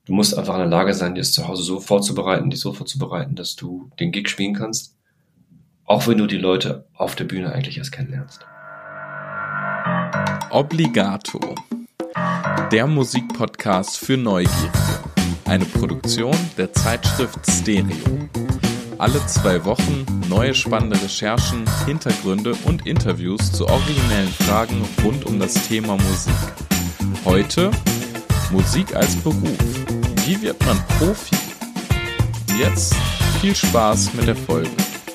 Du musst einfach in der Lage sein, dir es zu Hause so vorzubereiten, dass du den Gig spielen kannst, auch wenn du die Leute auf der Bühne eigentlich erst kennenlernst. Obligato, der Musikpodcast für Neugierige. Eine Produktion der Zeitschrift Stereo. Alle 2 Wochen neue spannende Recherchen, Hintergründe und Interviews zu originellen Fragen rund um das Thema Musik. Heute Musik als Beruf. Wie wird man Profi? Jetzt viel Spaß mit der Folge.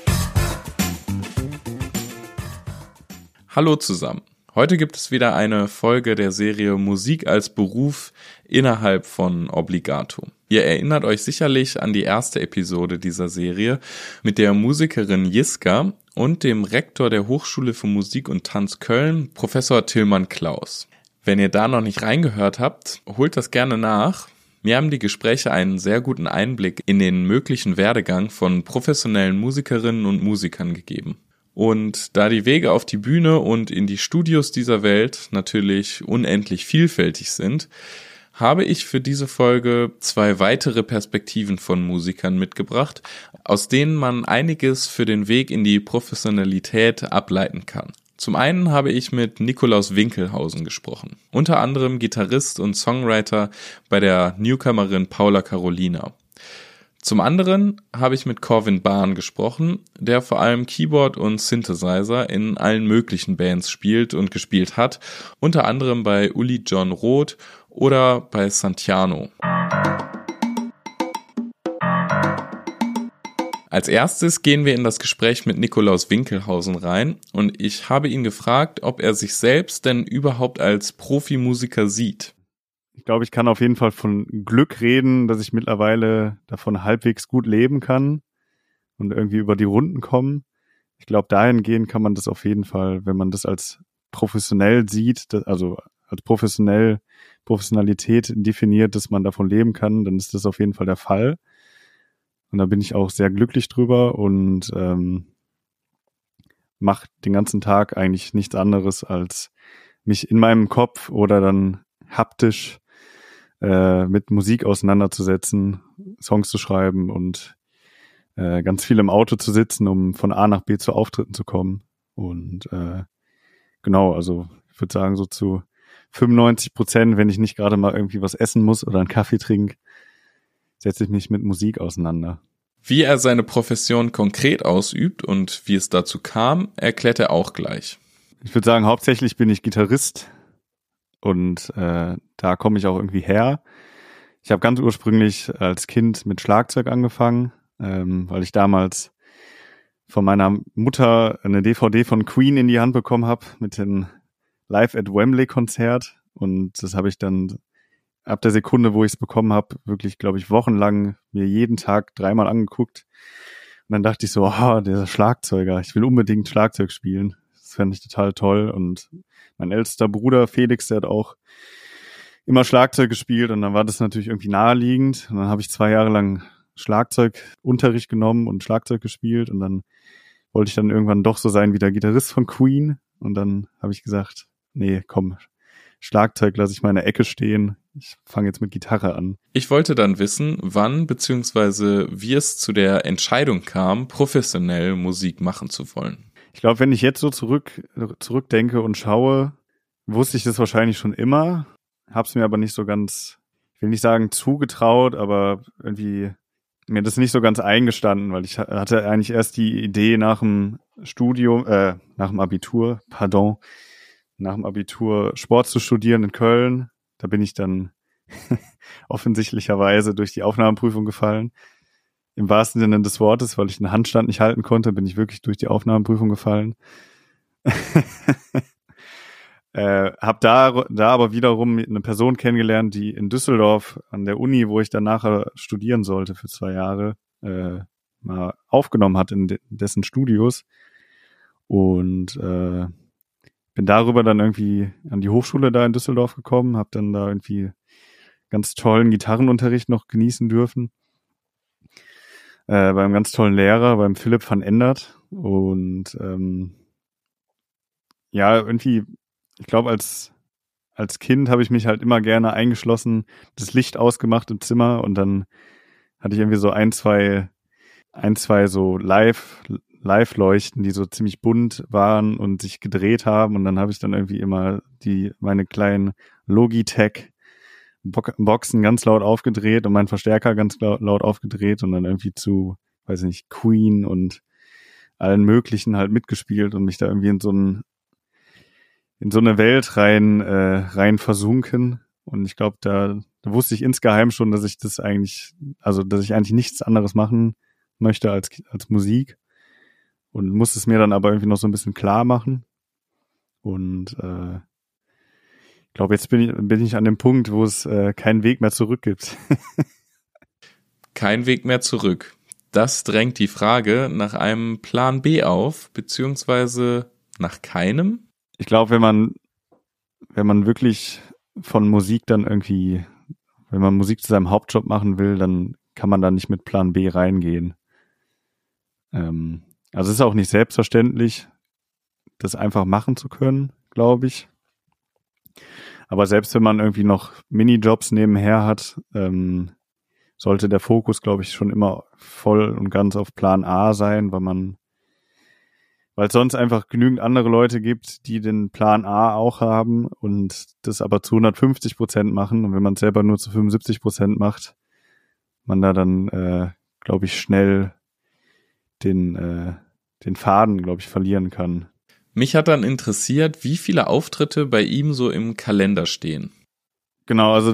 Hallo zusammen. Heute gibt es wieder eine Folge der Serie Musik als Beruf innerhalb von Obligato. Ihr erinnert euch sicherlich an die erste Episode dieser Serie mit der Musikerin Jiska und dem Rektor der Hochschule für Musik und Tanz Köln, Professor Tilman Klaus. Wenn ihr da noch nicht reingehört habt, holt das gerne nach. Mir haben die Gespräche einen sehr guten Einblick in den möglichen Werdegang von professionellen Musikerinnen und Musikern gegeben. Und da die Wege auf die Bühne und in die Studios dieser Welt natürlich unendlich vielfältig sind, habe ich für diese Folge 2 weitere Perspektiven von Musikern mitgebracht, aus denen man einiges für den Weg in die Professionalität ableiten kann. Zum einen habe ich mit Nikolaus Winkelhausen gesprochen, unter anderem Gitarrist und Songwriter bei der Newcomerin Paula Carolina. Zum anderen habe ich mit Corvin Bahn gesprochen, der vor allem Keyboard und Synthesizer in allen möglichen Bands spielt und gespielt hat, unter anderem bei Uli Jon Roth oder bei Santiano. Als erstes gehen wir in das Gespräch mit Nikolaus Winkelhausen rein und ich habe ihn gefragt, ob er sich selbst denn überhaupt als Profimusiker sieht. Ich glaube, ich kann auf jeden Fall von Glück reden, dass ich mittlerweile davon halbwegs gut leben kann und irgendwie über die Runden kommen. Ich glaube, dahingehend kann man das auf jeden Fall, wenn man das als professionell sieht, also als Professionalität definiert, dass man davon leben kann, dann ist das auf jeden Fall der Fall. Und da bin ich auch sehr glücklich drüber und mache den ganzen Tag eigentlich nichts anderes, als mich in meinem Kopf oder dann haptisch mit Musik auseinanderzusetzen, Songs zu schreiben und ganz viel im Auto zu sitzen, um von A nach B zu Auftritten zu kommen. Und genau, also ich würde sagen, so zu 95%, wenn ich nicht gerade mal irgendwie was essen muss oder einen Kaffee trinke, setze ich mich mit Musik auseinander. Wie er seine Profession konkret ausübt und wie es dazu kam, erklärt er auch gleich. Ich würde sagen, hauptsächlich bin ich Gitarrist und da komme ich auch irgendwie her. Ich habe ganz ursprünglich als Kind mit Schlagzeug angefangen, weil ich damals von meiner Mutter eine DVD von Queen in die Hand bekommen habe mit dem Live at Wembley Konzert und das habe ich dann ab der Sekunde, wo ich es bekommen habe, wirklich, glaube ich, wochenlang mir jeden Tag 3-mal angeguckt. Und dann dachte ich so, der Schlagzeuger, ich will unbedingt Schlagzeug spielen. Das fand ich total toll. Und mein ältester Bruder Felix, der hat auch immer Schlagzeug gespielt. Und dann war das natürlich irgendwie naheliegend. Und dann habe ich 2 Jahre lang Schlagzeugunterricht genommen und Schlagzeug gespielt. Und dann wollte ich dann irgendwann doch so sein wie der Gitarrist von Queen. Und dann habe ich gesagt, nee, komm, Schlagzeug lasse ich mal in der Ecke stehen. Ich fange jetzt mit Gitarre an. Ich wollte dann wissen, wann bzw. wie es zu der Entscheidung kam, professionell Musik machen zu wollen. Ich glaube, wenn ich jetzt so zurückdenke und schaue, wusste ich das wahrscheinlich schon immer, habe es mir aber nicht so ganz, ich will nicht sagen zugetraut, aber irgendwie mir das nicht so ganz eingestanden, weil ich hatte eigentlich erst die Idee nach dem Abitur Sport zu studieren in Köln. Da bin ich dann offensichtlicherweise durch die Aufnahmeprüfung gefallen. Im wahrsten Sinne des Wortes, weil ich einen Handstand nicht halten konnte, bin ich wirklich durch die Aufnahmeprüfung gefallen. Hab da aber wiederum eine Person kennengelernt, die in Düsseldorf an der Uni, wo ich dann nachher studieren sollte für 2 Jahre, mal aufgenommen hat in dessen Studios. Und bin darüber dann irgendwie an die Hochschule da in Düsseldorf gekommen, habe dann da irgendwie ganz tollen Gitarrenunterricht noch genießen dürfen. Beim ganz tollen Lehrer, beim Philipp van Endert. Und ja, irgendwie, ich glaube, als als Kind habe ich mich halt immer gerne eingeschlossen, das Licht ausgemacht im Zimmer und dann hatte ich irgendwie so ein, zwei so Live-Leuchten, die so ziemlich bunt waren und sich gedreht haben und dann habe ich dann irgendwie immer meine kleinen Logitech-Boxen ganz laut aufgedreht und meinen Verstärker ganz laut aufgedreht und dann irgendwie zu, weiß nicht, Queen und allen möglichen halt mitgespielt und mich da irgendwie in so eine Welt rein versunken. Und ich glaube, da wusste ich insgeheim schon, dass ich eigentlich nichts anderes machen möchte als Musik. Und musste es mir dann aber irgendwie noch so ein bisschen klar machen. Und ich glaube, jetzt bin ich an dem Punkt, wo es keinen Weg mehr zurück gibt. Kein Weg mehr zurück. Das drängt die Frage nach einem Plan B auf, beziehungsweise nach keinem. Ich glaube, wenn man wirklich von Musik dann irgendwie, wenn man Musik zu seinem Hauptjob machen will, dann kann man da nicht mit Plan B reingehen. Also es ist auch nicht selbstverständlich, das einfach machen zu können, glaube ich. Aber selbst wenn man irgendwie noch Minijobs nebenher hat, sollte der Fokus, glaube ich, schon immer voll und ganz auf Plan A sein, weil es sonst einfach genügend andere Leute gibt, die den Plan A auch haben und das aber zu 150% machen. Und wenn man es selber nur zu 75% macht, man da dann, glaube ich, schnell den Faden, glaube ich, verlieren kann. Mich hat dann interessiert, wie viele Auftritte bei ihm so im Kalender stehen. Genau, also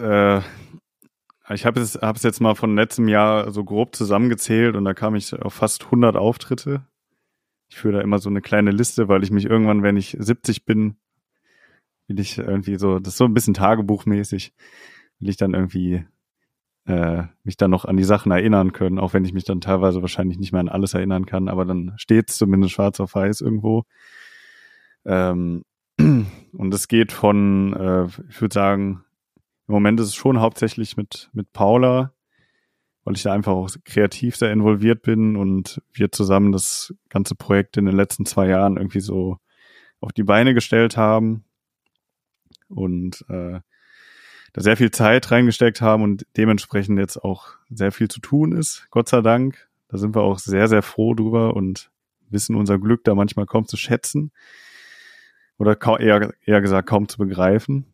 ich habe es jetzt mal von letztem Jahr so grob zusammengezählt und da kam ich auf fast 100 Auftritte. Ich führe da immer so eine kleine Liste, weil ich mich irgendwann, wenn ich 70 bin, will ich irgendwie so, das ist so ein bisschen tagebuchmäßig, will ich dann irgendwie mich dann noch an die Sachen erinnern können, auch wenn ich mich dann teilweise wahrscheinlich nicht mehr an alles erinnern kann, aber dann steht es zumindest schwarz auf weiß irgendwo. Und es geht von, ich würde sagen, im Moment ist es schon hauptsächlich mit Paula, weil ich da einfach auch kreativ sehr involviert bin und wir zusammen das ganze Projekt in den letzten 2 Jahren irgendwie so auf die Beine gestellt haben und da sehr viel Zeit reingesteckt haben und dementsprechend jetzt auch sehr viel zu tun ist, Gott sei Dank. Da sind wir auch sehr, sehr froh drüber und wissen unser Glück da manchmal kaum zu schätzen oder eher gesagt kaum zu begreifen.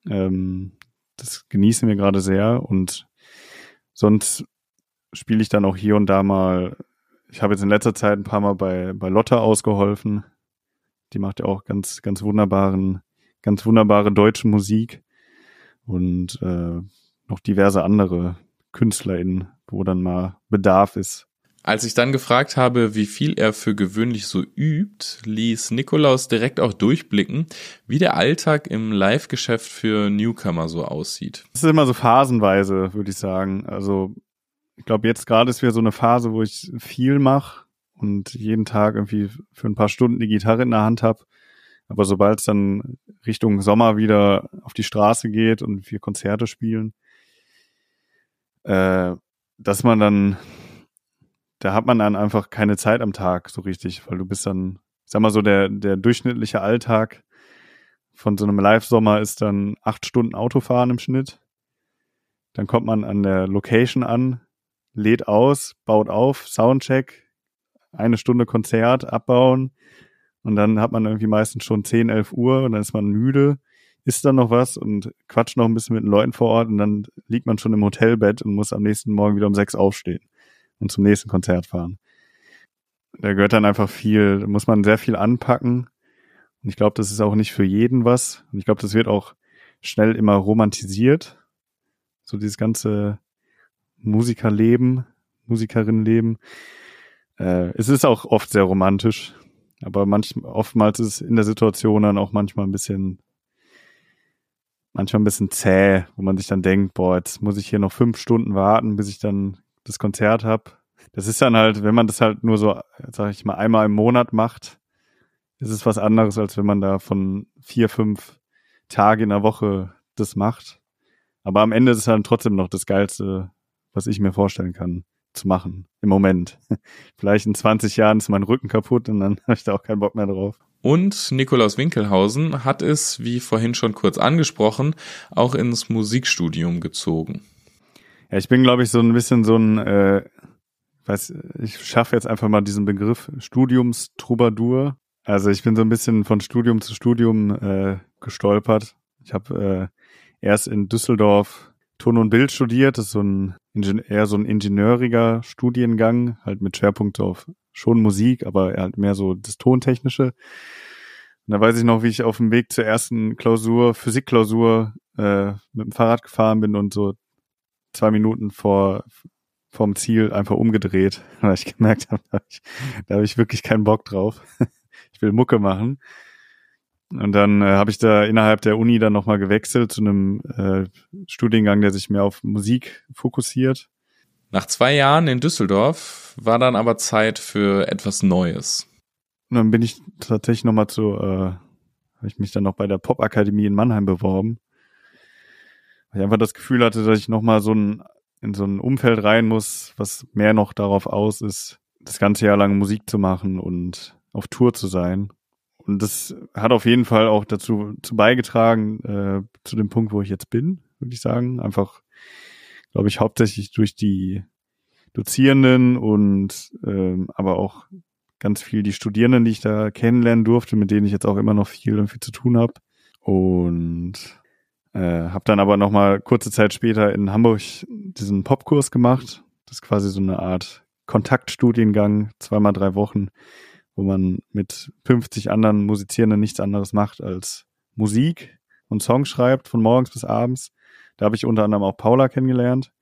Das genießen wir gerade sehr und sonst spiele ich dann auch hier und da mal, ich habe jetzt in letzter Zeit ein paar Mal bei Lotta ausgeholfen. Die macht ja auch ganz wunderbare deutsche Musik und noch diverse andere KünstlerInnen, wo dann mal Bedarf ist. Als ich dann gefragt habe, wie viel er für gewöhnlich so übt, ließ Nikolaus direkt auch durchblicken, wie der Alltag im Live-Geschäft für Newcomer so aussieht. Das ist immer so phasenweise, würde ich sagen. Also ich glaube, jetzt gerade ist wieder so eine Phase, wo ich viel mache und jeden Tag irgendwie für ein paar Stunden die Gitarre in der Hand habe. Aber sobald es dann Richtung Sommer wieder auf die Straße geht und wir Konzerte spielen, dass man dann, da hat man dann einfach keine Zeit am Tag so richtig, weil du bist dann, ich sag mal so, der durchschnittliche Alltag von so einem Live-Sommer ist dann 8 Stunden Autofahren im Schnitt. Dann kommt man an der Location an, lädt aus, baut auf, Soundcheck, 1 Stunde Konzert, abbauen und dann hat man irgendwie meistens schon 10, 11 Uhr und dann ist man müde, isst dann noch was und quatscht noch ein bisschen mit den Leuten vor Ort und dann liegt man schon im Hotelbett und muss am nächsten Morgen wieder um 6 aufstehen und zum nächsten Konzert fahren. Da gehört dann einfach viel, da muss man sehr viel anpacken und ich glaube, das ist auch nicht für jeden was und ich glaube, das wird auch schnell immer romantisiert, so dieses ganze Musikerleben, Musikerinnenleben. Es ist auch oft sehr romantisch, aber oftmals ist es in der Situation dann auch manchmal ein bisschen zäh, wo man sich dann denkt, boah, jetzt muss ich hier noch 5 Stunden warten, bis ich dann das Konzert habe. Das ist dann halt, wenn man das halt nur so, sag ich mal, einmal im Monat macht, ist es was anderes, als wenn man da von 4, 5 Tage in der Woche das macht. Aber am Ende ist es dann trotzdem noch das Geilste, was ich mir vorstellen kann, zu machen. Im Moment. Vielleicht in 20 Jahren ist mein Rücken kaputt und dann habe ich da auch keinen Bock mehr drauf. Und Nikolaus Winkelhausen hat es, wie vorhin schon kurz angesprochen, auch ins Musikstudium gezogen. Ja, ich bin, glaube ich, so ein bisschen so ein, ich schaffe jetzt einfach mal diesen Begriff Studiumstrubadur. Also ich bin so ein bisschen von Studium zu Studium gestolpert. Ich habe erst in Düsseldorf Ton und Bild studiert. Das ist eher so ein ingenieuriger Studiengang, halt mit Schwerpunkt auf schon Musik, aber halt mehr so das Tontechnische. Und da weiß ich noch, wie ich auf dem Weg zur ersten Klausur, Physikklausur, mit dem Fahrrad gefahren bin und so 2 Minuten vorm Ziel einfach umgedreht, weil ich gemerkt habe, da habe ich wirklich keinen Bock drauf. Ich will Mucke machen. Und dann habe ich da innerhalb der Uni dann nochmal gewechselt zu einem Studiengang, der sich mehr auf Musik fokussiert. Nach 2 Jahren in Düsseldorf war dann aber Zeit für etwas Neues. Und dann bin ich tatsächlich nochmal habe ich mich dann noch bei der Popakademie in Mannheim beworben. Weil ich einfach das Gefühl hatte, dass ich nochmal in so ein Umfeld rein muss, was mehr noch darauf aus ist, das ganze Jahr lang Musik zu machen und auf Tour zu sein. Und das hat auf jeden Fall auch dazu beigetragen, zu dem Punkt, wo ich jetzt bin, würde ich sagen. Einfach, glaube ich, hauptsächlich durch die Dozierenden und aber auch ganz viel die Studierenden, die ich da kennenlernen durfte, mit denen ich jetzt auch immer noch viel zu tun habe. Und habe dann aber nochmal kurze Zeit später in Hamburg diesen Popkurs gemacht. Das ist quasi so eine Art Kontaktstudiengang, 2x3 Wochen, wo man mit 50 anderen Musizierenden nichts anderes macht als Musik und Songs schreibt, von morgens bis abends. Da habe ich unter anderem auch Paula kennengelernt.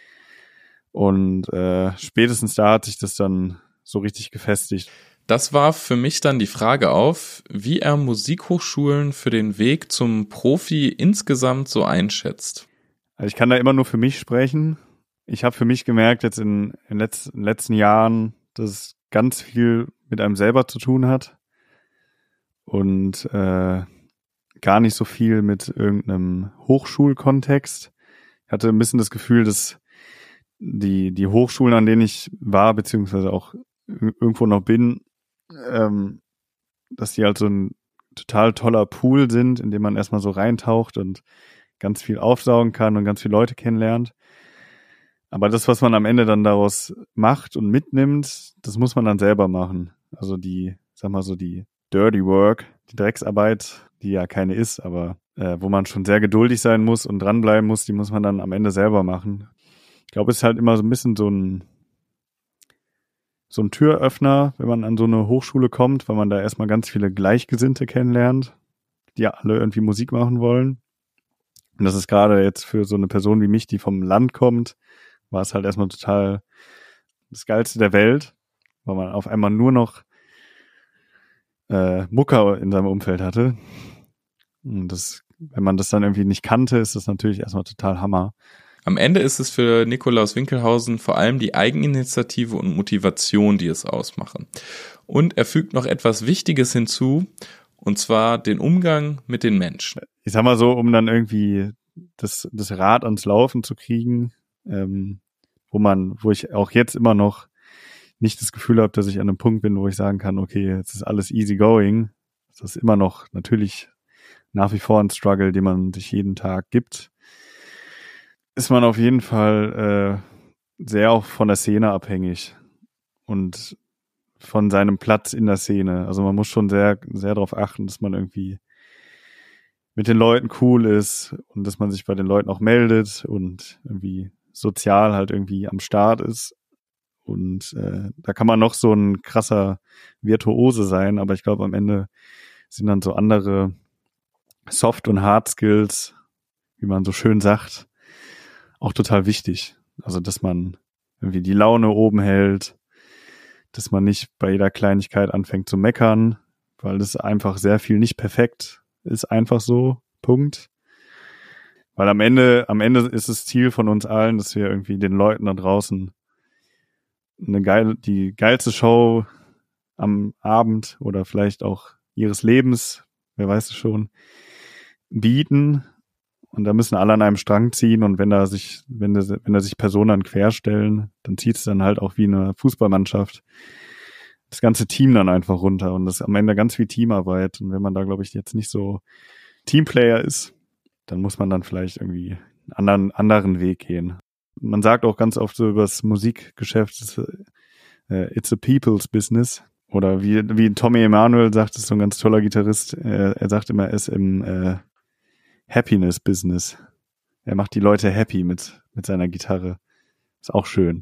Und spätestens da hat sich das dann so richtig gefestigt. Das warf für mich dann die Frage auf, wie er Musikhochschulen für den Weg zum Profi insgesamt so einschätzt. Also ich kann da immer nur für mich sprechen. Ich habe für mich gemerkt jetzt in den letzten Jahren, dass es ganz viel mit einem selber zu tun hat und gar nicht so viel mit irgendeinem Hochschulkontext. Ich hatte ein bisschen das Gefühl, dass die Hochschulen, an denen ich war, beziehungsweise auch irgendwo noch bin, dass die halt so ein total toller Pool sind, in dem man erstmal so reintaucht und ganz viel aufsaugen kann und ganz viele Leute kennenlernt. Aber das, was man am Ende dann daraus macht und mitnimmt, das muss man dann selber machen. Also die Dirty Work, die Drecksarbeit, die ja keine ist, aber wo man schon sehr geduldig sein muss und dranbleiben muss, die muss man dann am Ende selber machen. Ich glaube, es ist halt immer so ein bisschen so ein Türöffner, wenn man an so eine Hochschule kommt, weil man da erstmal ganz viele Gleichgesinnte kennenlernt, die ja alle irgendwie Musik machen wollen. Und das ist gerade jetzt für so eine Person wie mich, die vom Land kommt, war es halt erstmal total das Geilste der Welt, weil man auf einmal nur noch Mucker in seinem Umfeld hatte. Und wenn man das dann irgendwie nicht kannte, ist das natürlich erstmal total Hammer. Am Ende ist es für Nikolaus Winkelhausen vor allem die Eigeninitiative und Motivation, die es ausmachen. Und er fügt noch etwas Wichtiges hinzu, und zwar den Umgang mit den Menschen. Ich sag mal so, um dann irgendwie das Rad ans Laufen zu kriegen, wo ich auch jetzt immer noch nicht das Gefühl habe, dass ich an einem Punkt bin, wo ich sagen kann, okay, jetzt ist alles easy going. Das ist immer noch natürlich nach wie vor ein Struggle, den man sich jeden Tag gibt. Ist man auf jeden Fall sehr auch von der Szene abhängig und von seinem Platz in der Szene. Also man muss schon sehr, sehr darauf achten, dass man irgendwie mit den Leuten cool ist und dass man sich bei den Leuten auch meldet und irgendwie sozial halt irgendwie am Start ist. Und da kann man noch so ein krasser Virtuose sein, aber ich glaube, am Ende sind dann so andere Soft- und Hard-Skills, wie man so schön sagt, auch total wichtig. Also, dass man irgendwie die Laune oben hält, dass man nicht bei jeder Kleinigkeit anfängt zu meckern, weil das einfach sehr viel nicht perfekt ist, einfach so, Punkt. Weil am Ende ist das Ziel von uns allen, dass wir irgendwie den Leuten da draußen die geilste Show am Abend oder vielleicht auch ihres Lebens, wer weiß es schon, bieten. Und da müssen alle an einem Strang ziehen und wenn da sich Personen dann querstellen, dann zieht es dann halt auch wie eine Fußballmannschaft das ganze Team dann einfach runter und das ist am Ende ganz viel Teamarbeit. Und wenn man da, glaube ich, jetzt nicht so Teamplayer ist, dann muss man dann vielleicht irgendwie einen anderen Weg gehen. Man sagt auch ganz oft so über das Musikgeschäft, it's a people's business. Oder wie Tommy Emmanuel sagt, ist so ein ganz toller Gitarrist, er sagt immer, er ist im Happiness Business. Er macht die Leute happy mit seiner Gitarre. Ist auch schön.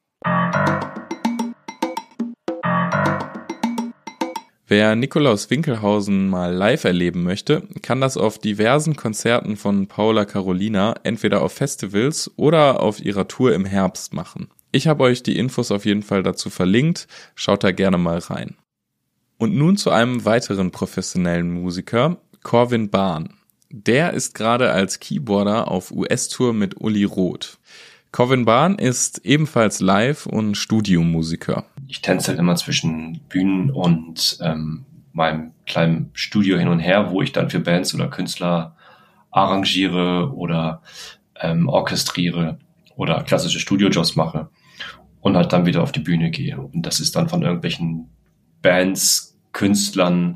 Wer Nikolaus Winkelhausen mal live erleben möchte, kann das auf diversen Konzerten von Paula Carolina entweder auf Festivals oder auf ihrer Tour im Herbst machen. Ich habe euch die Infos auf jeden Fall dazu verlinkt, schaut da gerne mal rein. Und nun zu einem weiteren professionellen Musiker, Corwin Bahn. Der ist gerade als Keyboarder auf US-Tour mit Uli Roth. Corwin Bahn ist ebenfalls Live- und Studiomusiker. Ich tänzel immer zwischen Bühnen und meinem kleinen Studio hin und her, wo ich dann für Bands oder Künstler arrangiere oder orchestriere oder klassische Studiojobs mache und halt dann wieder auf die Bühne gehe. Und das ist dann von irgendwelchen Bands, Künstlern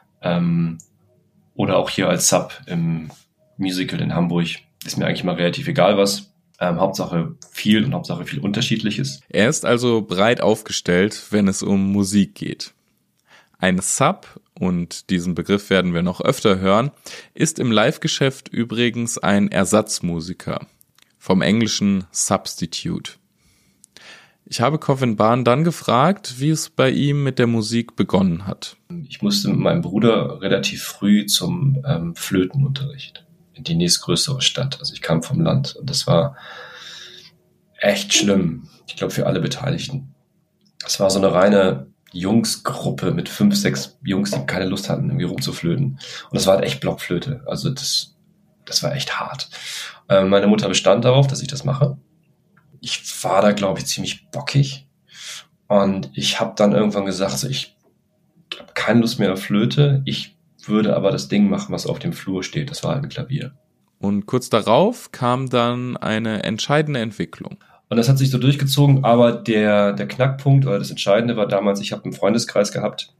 oder auch hier als Sub im Musical in Hamburg. Ist mir eigentlich mal relativ egal was. Hauptsache viel und Hauptsache viel Unterschiedliches. Er ist also breit aufgestellt, wenn es um Musik geht. Ein Sub, und diesen Begriff werden wir noch öfter hören, ist im Live-Geschäft übrigens ein Ersatzmusiker. Vom englischen Substitute. Ich habe Corwin Bahn dann gefragt, wie es bei ihm mit der Musik begonnen hat. Ich musste mit meinem Bruder relativ früh zum Flötenunterricht in die nächstgrößere Stadt. Also ich kam vom Land und das war echt schlimm. Ich glaube für alle Beteiligten. Es war so eine reine Jungsgruppe mit 5, 6 Jungs, die keine Lust hatten, irgendwie rumzuflöten. Und das war halt echt Blockflöte. Also das war echt hart. Meine Mutter bestand darauf, dass ich das mache. Ich war da, glaube ich, ziemlich bockig. Und ich habe dann irgendwann gesagt, so, ich habe keine Lust mehr auf Flöte. Ich würde aber das Ding machen, was auf dem Flur steht. Das war halt ein Klavier. Und kurz darauf kam dann eine entscheidende Entwicklung. Und das hat sich so durchgezogen, aber der Knackpunkt oder das Entscheidende war damals, ich habe einen Freundeskreis gehabt,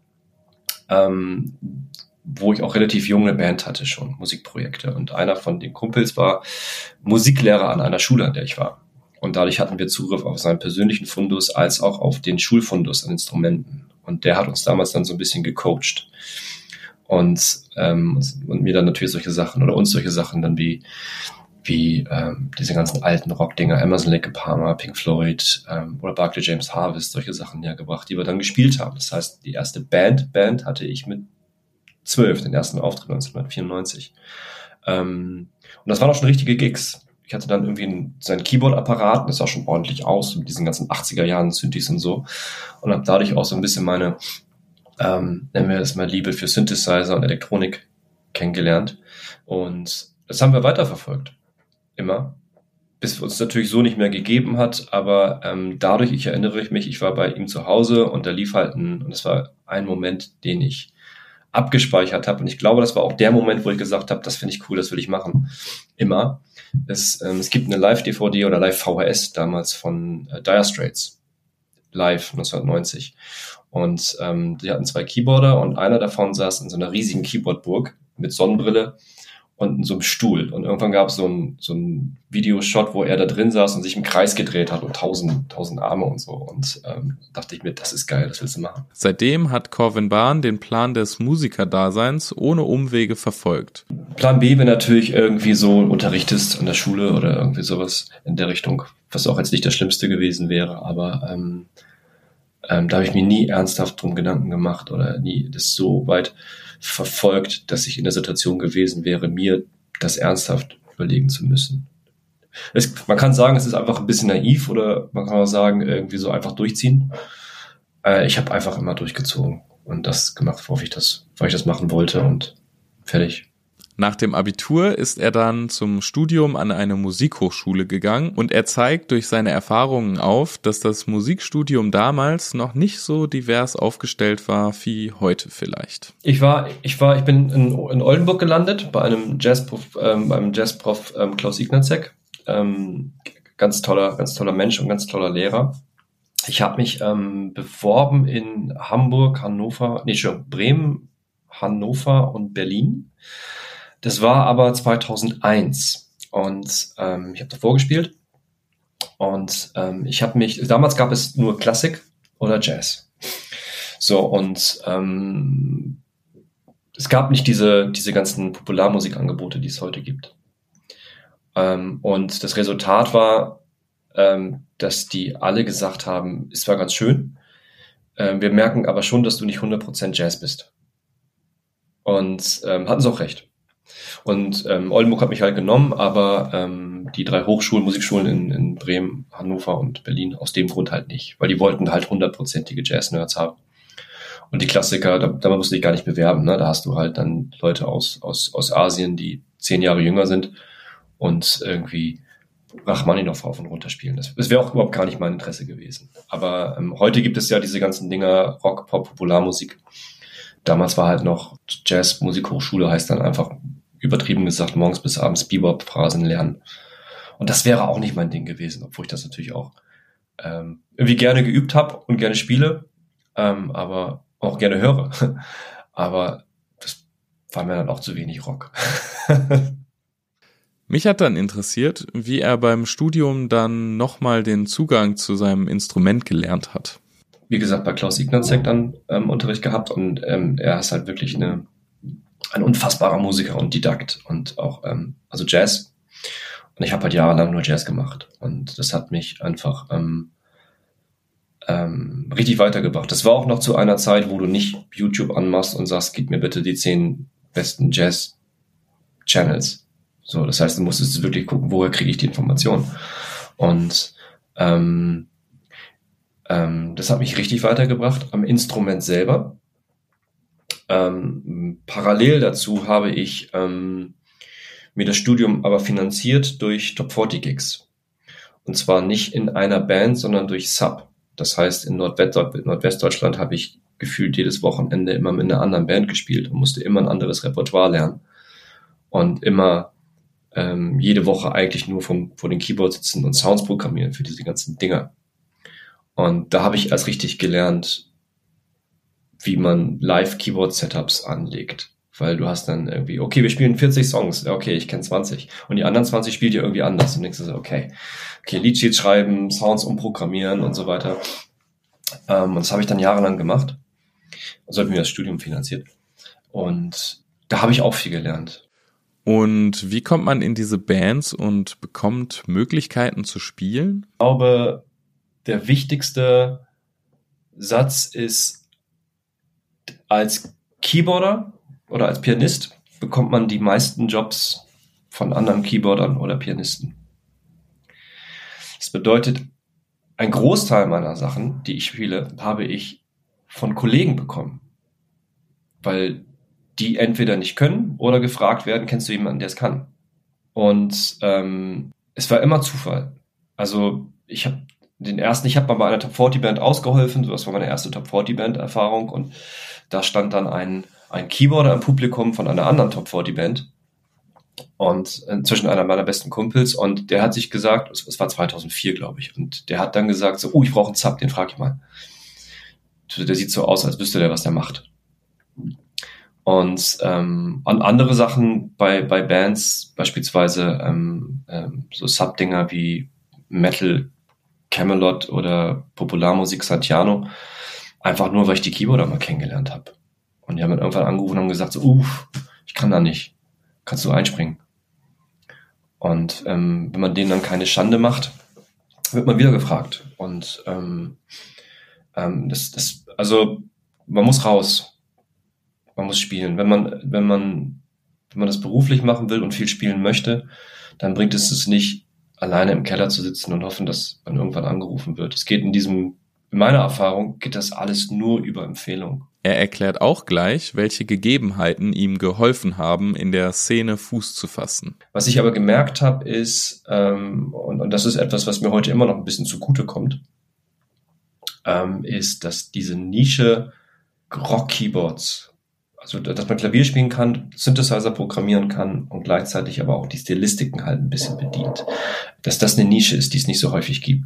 wo ich auch relativ jung eine Band hatte schon, Musikprojekte. Und einer von den Kumpels war Musiklehrer an einer Schule, an der ich war. Und dadurch hatten wir Zugriff auf seinen persönlichen Fundus als auch auf den Schulfundus an Instrumenten. Und der hat uns damals dann so ein bisschen gecoacht. Und mir dann natürlich solche Sachen oder uns solche Sachen dann wie diese ganzen alten Rockdinger, Emerson, Lake and Palmer, Pink Floyd oder Barclay James Harvest, solche Sachen hergebracht, die wir dann gespielt haben. Das heißt, die erste Band hatte ich mit 12, den ersten Auftritt 1994. Und das waren auch schon richtige Gigs. Ich hatte dann irgendwie seinen Keyboard-Apparat, das sah schon ordentlich aus, mit diesen ganzen 80er Jahren Synthes und so. Und habe dadurch auch so ein bisschen meine, nennen wir das mal, Liebe für Synthesizer und Elektronik kennengelernt. Und das haben wir weiterverfolgt. Immer. Bis es uns natürlich so nicht mehr gegeben hat, aber dadurch, ich erinnere mich, ich war bei ihm zu Hause und da lief halt und es war ein Moment, den ich abgespeichert habe und ich glaube, das war auch der Moment, wo ich gesagt habe, das finde ich cool, das will ich machen. Immer. Es gibt eine Live-DVD oder Live-VHS damals von Dire Straits. Live 1990. Und die hatten 2 Keyboarder und einer davon saß in so einer riesigen Keyboardburg mit Sonnenbrille und in so einem Stuhl. Und irgendwann gab es so ein Videoshot, wo er da drin saß und sich im Kreis gedreht hat und 1000 Arme und so. Und dachte ich mir, das ist geil, das willst du machen. Seitdem hat Corwin Bahn den Plan des Musikerdaseins ohne Umwege verfolgt. Plan B wäre natürlich irgendwie so unterrichtest an der Schule oder irgendwie sowas in der Richtung, was auch jetzt nicht das Schlimmste gewesen wäre, aber da habe ich mir nie ernsthaft drum Gedanken gemacht oder nie das so weit verfolgt, dass ich in der Situation gewesen wäre, mir das ernsthaft überlegen zu müssen. Man kann sagen, es ist einfach ein bisschen naiv oder man kann auch sagen, irgendwie so einfach durchziehen. Ich habe einfach immer durchgezogen und das gemacht, weil ich das machen wollte und fertig. Nach dem Abitur ist er dann zum Studium an eine Musikhochschule gegangen und er zeigt durch seine Erfahrungen auf, dass das Musikstudium damals noch nicht so divers aufgestellt war wie heute vielleicht. Ich bin in Oldenburg gelandet bei einem Jazzprof Klaus Ignacek. Ganz toller Mensch und ganz toller Lehrer. Ich habe mich beworben in Hamburg, Bremen, Hannover und Berlin. Das war aber 2001 und ich habe davor gespielt und damals gab es nur Klassik oder Jazz. So, und es gab nicht diese ganzen Popularmusikangebote, die es heute gibt. Und das Resultat war, dass die alle gesagt haben, es war ganz schön, wir merken aber schon, dass du nicht 100% Jazz bist. Und hatten sie auch recht. Und Oldenburg hat mich halt genommen, aber die 3 Musikschulen in Bremen, Hannover und Berlin aus dem Grund halt nicht, weil die wollten halt 100%ige Jazz-Nerds haben. Und die Klassiker, da musst du dich gar nicht bewerben, ne? Da hast du halt dann Leute aus Asien, die 10 Jahre jünger sind und irgendwie Rachmaninoff rauf und runter spielen. Das wäre auch überhaupt gar nicht mein Interesse gewesen. Aber heute gibt es ja diese ganzen Dinger, Rock, Pop, Popularmusik. Damals war halt noch Jazz, Musikhochschule, heißt dann einfach übertrieben gesagt, morgens bis abends Bebop-Phrasen lernen. Und das wäre auch nicht mein Ding gewesen, obwohl ich das natürlich auch irgendwie gerne geübt habe und gerne spiele, aber auch gerne höre. Aber das war mir dann auch zu wenig Rock. Mich hat dann interessiert, wie er beim Studium dann nochmal den Zugang zu seinem Instrument gelernt hat. Wie gesagt, bei Klaus Ignacek dann Unterricht gehabt und er ist halt wirklich ein unfassbarer Musiker und Didakt und auch also Jazz. Und ich habe halt jahrelang nur Jazz gemacht und das hat mich einfach richtig weitergebracht. Das war auch noch zu einer Zeit, wo du nicht YouTube anmachst und sagst, gib mir bitte die 10 besten Jazz-Channels. So, das heißt, du musstest wirklich gucken, woher kriege ich die Information. Und das hat mich richtig weitergebracht am Instrument selber. Parallel dazu habe ich mir das Studium aber finanziert durch Top 40 Gigs. Und zwar nicht in einer Band, sondern durch Sub. Das heißt, in Nordwestdeutschland habe ich gefühlt jedes Wochenende immer mit einer anderen Band gespielt und musste immer ein anderes Repertoire lernen. Und immer jede Woche eigentlich nur vor den Keyboards sitzen und Sounds programmieren für diese ganzen Dinger. Und da habe ich erst richtig gelernt, wie man Live-Keyboard-Setups anlegt. Weil du hast dann irgendwie, okay, wir spielen 40 Songs, okay, ich kenne 20. Und die anderen 20 spielt ihr irgendwie anders. Und denkst du so, okay, Liedsheets schreiben, Sounds umprogrammieren und so weiter. Und das habe ich dann jahrelang gemacht. Also habe ich mir das Studium finanziert. Und da habe ich auch viel gelernt. Und wie kommt man in diese Bands und bekommt Möglichkeiten zu spielen? Ich glaube, der wichtigste Satz ist, als Keyboarder oder als Pianist bekommt man die meisten Jobs von anderen Keyboardern oder Pianisten. Das bedeutet, ein Großteil meiner Sachen, die ich spiele, habe ich von Kollegen bekommen, weil die entweder nicht können oder gefragt werden, kennst du jemanden, der es kann? Und es war immer Zufall. Also ich habe mal bei einer Top 40 Band ausgeholfen, das war meine erste Top 40 Band Erfahrung und da stand dann ein Keyboarder im Publikum von einer anderen Top 40 Band und inzwischen einer meiner besten Kumpels und der hat sich gesagt, es war 2004, glaube ich, und der hat dann gesagt so, ich brauche einen Zap, den frage ich mal. Der sieht so aus, als wüsste der, was der macht. Und an andere Sachen bei Bands, beispielsweise so Sub-Dinger wie Metal Camelot oder Popularmusik Santiano, einfach nur, weil ich die Keyboarder mal kennengelernt habe. Und die haben dann irgendwann angerufen und haben gesagt, so, ich kann da nicht. Kannst du einspringen? Und wenn man denen dann keine Schande macht, wird man wieder gefragt. Und also man muss raus. Man muss spielen. Wenn man das beruflich machen will und viel spielen möchte, dann bringt es nicht, alleine im Keller zu sitzen und hoffen, dass man irgendwann angerufen wird. Es geht in meiner Erfahrung geht das alles nur über Empfehlung. Er erklärt auch gleich, welche Gegebenheiten ihm geholfen haben, in der Szene Fuß zu fassen. Was ich aber gemerkt habe, ist, und das ist etwas, was mir heute immer noch ein bisschen zugutekommt, ist, dass diese Nische Rock-Keyboards, also dass man Klavier spielen kann, Synthesizer programmieren kann und gleichzeitig aber auch die Stilistiken halt ein bisschen bedient. Dass das eine Nische ist, die es nicht so häufig gibt.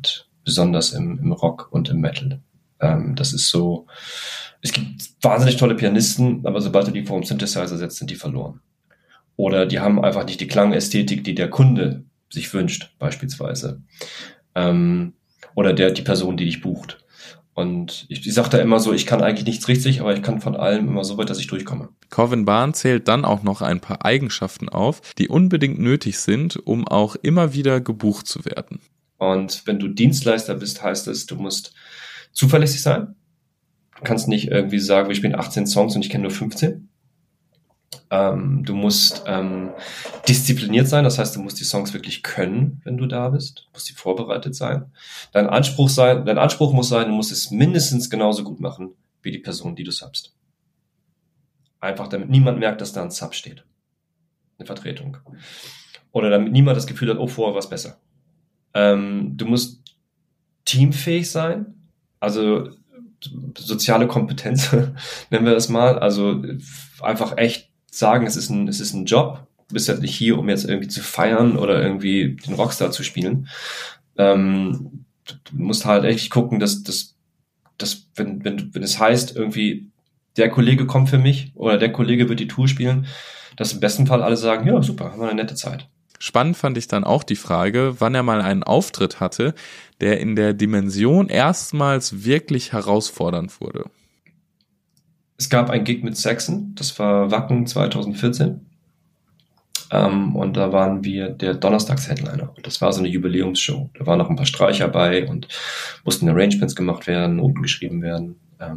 besonders im Rock und im Metal. Das ist so, es gibt wahnsinnig tolle Pianisten, aber sobald du die vor dem Synthesizer setzt, sind die verloren. Oder die haben einfach nicht die Klangästhetik, die der Kunde sich wünscht, beispielsweise. Oder die Person, die dich bucht. Und ich sage da immer so, ich kann eigentlich nichts richtig, aber ich kann von allem immer so weit, dass ich durchkomme. Corvin Bahn zählt dann auch noch ein paar Eigenschaften auf, die unbedingt nötig sind, um auch immer wieder gebucht zu werden. Und wenn du Dienstleister bist, heißt es, du musst zuverlässig sein. Du kannst nicht irgendwie sagen, wir spielen 18 Songs und ich kenne nur 15. Du musst diszipliniert sein, das heißt, du musst die Songs wirklich können, wenn du da bist. Du musst die vorbereitet sein. Dein Anspruch muss sein, du musst es mindestens genauso gut machen, wie die Person, die du subst. Einfach, damit niemand merkt, dass da ein Sub steht. Eine Vertretung. Oder damit niemand das Gefühl hat, oh, vorher war es besser. Du musst teamfähig sein, also soziale Kompetenz, nennen wir das mal. Also einfach echt sagen, es ist ein Job. Du bist ja nicht hier, um jetzt irgendwie zu feiern oder irgendwie den Rockstar zu spielen. Du musst halt echt gucken, dass wenn es heißt, irgendwie der Kollege kommt für mich oder der Kollege wird die Tour spielen, dass im besten Fall alle sagen, ja, super, haben wir eine nette Zeit. Spannend fand ich dann auch die Frage, wann er mal einen Auftritt hatte, der in der Dimension erstmals wirklich herausfordernd wurde. Es gab ein Gig mit Saxon, das war Wacken 2014. Und da waren wir der Donnerstags-Headliner. Und das war so eine Jubiläumsshow. Da waren noch ein paar Streicher bei und mussten Arrangements gemacht werden, Noten geschrieben werden.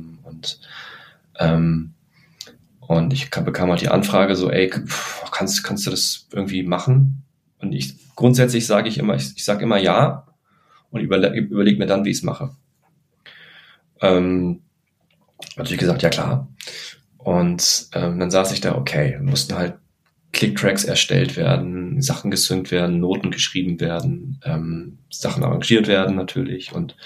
Und ich bekam halt die Anfrage so, ey, kannst du das irgendwie machen? Und grundsätzlich sage ich immer, ich sage immer ja und überleg mir dann, wie ich es mache. Natürlich gesagt, ja klar. Und dann saß ich da, okay, mussten halt Clicktracks erstellt werden, Sachen gesynkt werden, Noten geschrieben werden, Sachen arrangiert werden natürlich und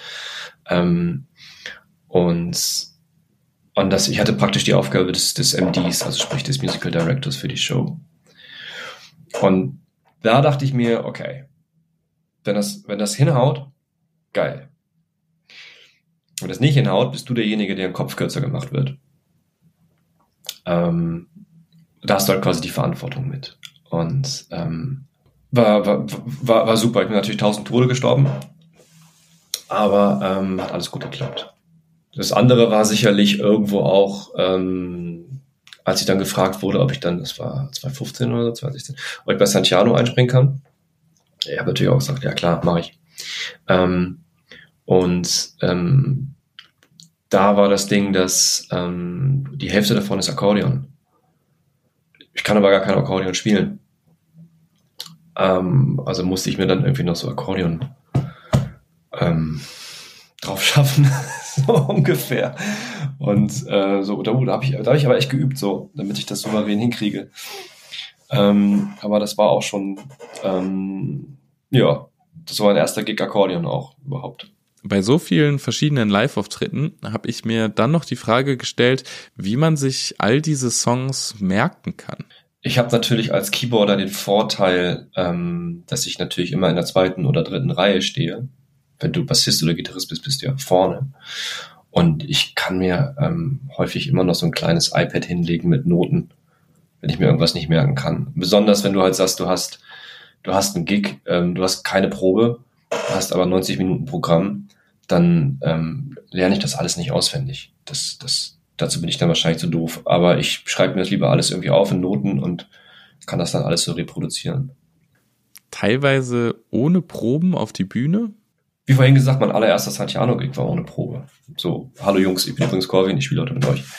ich hatte praktisch die Aufgabe des MDs, also sprich des Musical Directors für die Show. Und da dachte ich mir, okay, wenn das hinhaut, geil. Wenn das nicht hinhaut, bist du derjenige, der im Kopf kürzer gemacht wird. Da hast du halt quasi die Verantwortung mit. Und war super. Ich bin natürlich 1000 Tode gestorben, aber hat alles gut geklappt. Das andere war sicherlich irgendwo auch, als ich dann gefragt wurde, ob ich dann, das war 2015 oder so, 2016, ob ich bei Santiano einspringen kann. Ich habe natürlich auch gesagt, ja klar, mache ich. Da war das Ding, dass die Hälfte davon ist Akkordeon. Ich kann aber gar kein Akkordeon spielen. Also musste ich mir dann irgendwie noch so Akkordeon drauf schaffen, so ungefähr. Und da habe ich aber echt geübt, so, damit ich das souverän hinkriege. Aber das war auch schon, das war mein erster Gig Akkordeon auch überhaupt. Bei so vielen verschiedenen Live-Auftritten habe ich mir dann noch die Frage gestellt, wie man sich all diese Songs merken kann. Ich habe natürlich als Keyboarder den Vorteil, dass ich natürlich immer in der 2. oder 3. Reihe stehe. Wenn du Bassist oder Gitarrist bist du ja vorne. Und ich kann mir häufig immer noch so ein kleines iPad hinlegen mit Noten, wenn ich mir irgendwas nicht merken kann. Besonders wenn du halt sagst, du hast einen Gig, du hast keine Probe, du hast aber 90 Minuten Programm, dann lerne ich das alles nicht auswendig. Dazu bin ich dann wahrscheinlich zu doof. Aber ich schreibe mir das lieber alles irgendwie auf in Noten und kann das dann alles so reproduzieren. Teilweise ohne Proben auf die Bühne? Wie vorhin gesagt, mein allererster Santiano-Gig war ohne Probe. So, hallo Jungs, ich bin übrigens Corvin, ich spiele heute mit euch.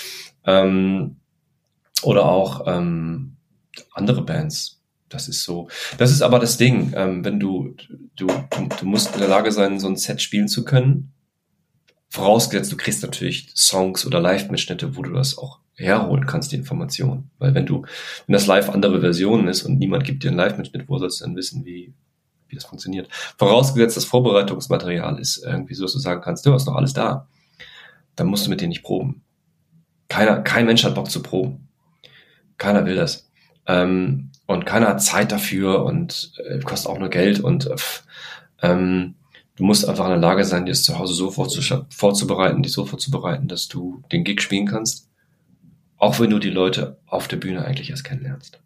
Oder auch andere Bands. Das ist aber das Ding, wenn du musst in der Lage sein, so ein Set spielen zu können. Vorausgesetzt, du kriegst natürlich Songs oder Live-Mitschnitte, wo du das auch herholen kannst, die Information. Weil wenn das live andere Versionen ist und niemand gibt dir einen Live-Mitschnitt, wo sollst du dann wissen, wie das funktioniert? Vorausgesetzt, das Vorbereitungsmaterial ist irgendwie so, dass du sagen kannst, du hast noch alles da. Dann musst du mit denen nicht proben. Kein Mensch hat Bock zu proben. Keiner will das. Und keiner hat Zeit dafür und kostet auch nur Geld und Du musst einfach in der Lage sein, dir es zu Hause so vorzubereiten, dass du den Gig spielen kannst, auch wenn du die Leute auf der Bühne eigentlich erst kennenlernst.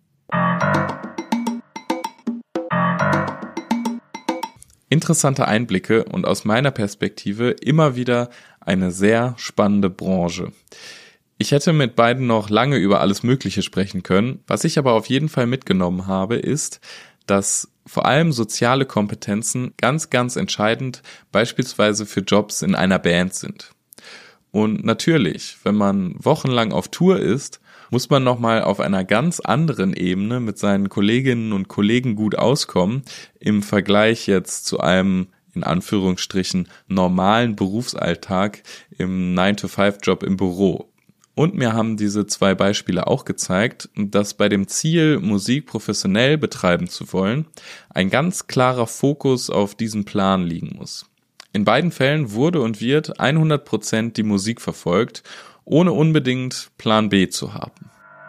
Interessante Einblicke und aus meiner Perspektive immer wieder eine sehr spannende Branche. Ich hätte mit beiden noch lange über alles Mögliche sprechen können. Was ich aber auf jeden Fall mitgenommen habe, ist, dass vor allem soziale Kompetenzen ganz, ganz entscheidend beispielsweise für Jobs in einer Band sind. Und natürlich, wenn man wochenlang auf Tour ist, muss man nochmal auf einer ganz anderen Ebene mit seinen Kolleginnen und Kollegen gut auskommen, im Vergleich jetzt zu einem, in Anführungsstrichen, normalen Berufsalltag im 9-to-5-Job im Büro. Und mir haben diese 2 Beispiele auch gezeigt, dass bei dem Ziel, Musik professionell betreiben zu wollen, ein ganz klarer Fokus auf diesen Plan liegen muss. In beiden Fällen wurde und wird 100% die Musik verfolgt, ohne unbedingt Plan B zu haben.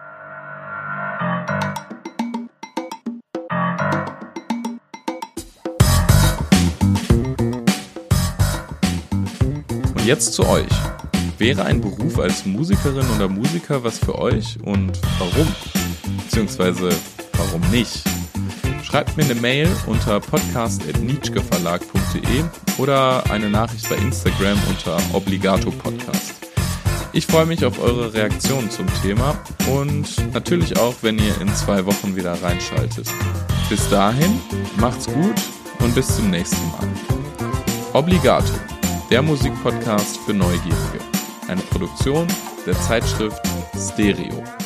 Und jetzt zu euch. Wäre ein Beruf als Musikerin oder Musiker was für euch und warum? Beziehungsweise warum nicht? Schreibt mir eine Mail unter podcast@nitschkeverlag.de oder eine Nachricht bei Instagram unter Obligato Podcast. Ich freue mich auf eure Reaktionen zum Thema und natürlich auch, wenn ihr in 2 Wochen wieder reinschaltet. Bis dahin, macht's gut und bis zum nächsten Mal. Obligato, der Musikpodcast für Neugierige. Eine Produktion der Zeitschrift Stereo.